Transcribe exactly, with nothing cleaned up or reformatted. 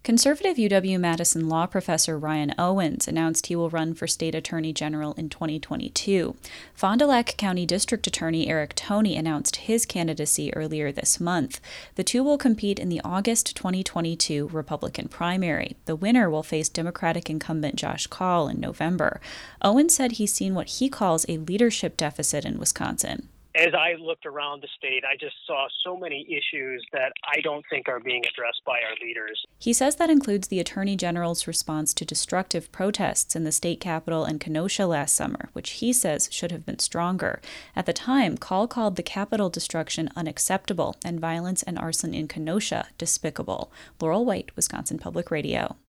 Conservative U W-Madison law professor Ryan Owens announced he will run for state attorney general in twenty twenty-two. Fond du Lac County District Attorney Eric Toney announced his candidacy earlier this month. The two will compete in the August twenty twenty-two Republican primary. The winner will face Democratic incumbent Josh Kaul in November. Owens said he's seen what he calls a leadership deficit in Wisconsin. As I looked around the state, I just saw so many issues that I don't think are being addressed by our leaders. He says that includes the Attorney General's response to destructive protests in the state capitol in Kenosha last summer, which he says should have been stronger. At the time, Kaul called the Capitol destruction unacceptable and violence and arson in Kenosha despicable. Laurel White, Wisconsin Public Radio.